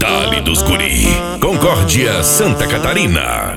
Vale dos Guri, Concórdia, Santa Catarina.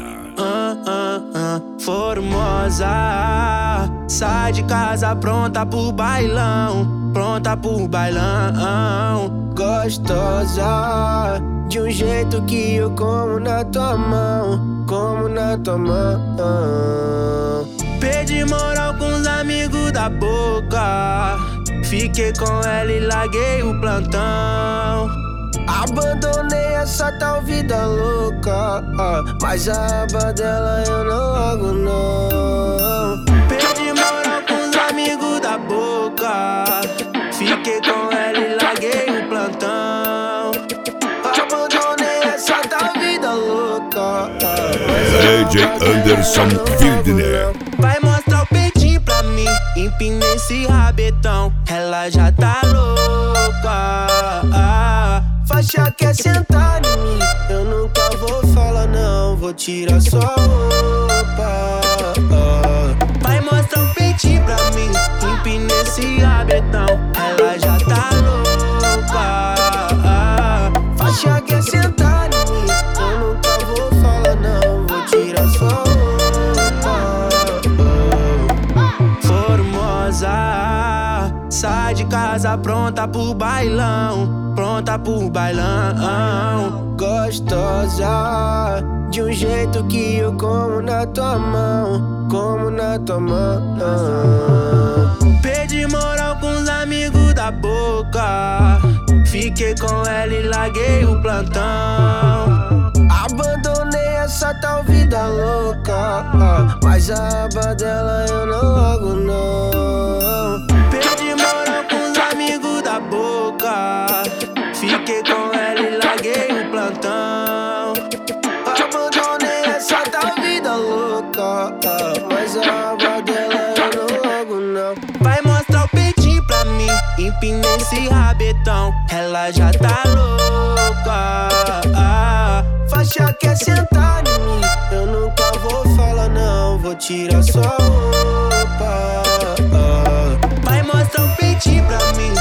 Formosa, sai de casa pronta pro bailão, pronta pro bailão. Gostosa, de um jeito que eu como na tua mão, como na tua mão. Perdi moral com os amigos da boca, fiquei com ela e larguei o plantão. Abandonei essa tal vida louca, mas a aba dela eu não largo não. Perdi moral com os amigos da boca, fiquei com ela e larguei o plantão. Abandonei essa tal vida louca, DJ Anderson Wildner. Vai mostrar o peitinho pra mim, empina esse rabetão, ela já tá louca. Faixa quer sentar em mim, eu nunca vou falar não, vou tirar sua roupa. Vai mostrar o peitinho pra mim, empina esse rabetão, ela já tá louca. Faixa quer sentar em mim, eu nunca vou falar não, vou tirar sua roupa. Formosa, sai de casa pronta pro bailão, pronta pro bailão. Gostosa, de um jeito que eu como na tua mão, como na tua mão. Perdi moral com os amigos da boca, fiquei com ela e larguei o plantão. Abandonei essa tal vida louca, mas a aba dela eu não largo não. Perdi moral com os amigos da boca, fiquei com ela e larguei o plantão. Abandonei essa tal vida louca, mas a aba dela eu não largo não. Vai mostrar o peitinho pra mim, empina esse rabetão, ela já tá louca. Faixa quer sentar em mim, eu nunca vou falar não, vou tirar sua roupa. Vai mostrar o peitinho pra mim,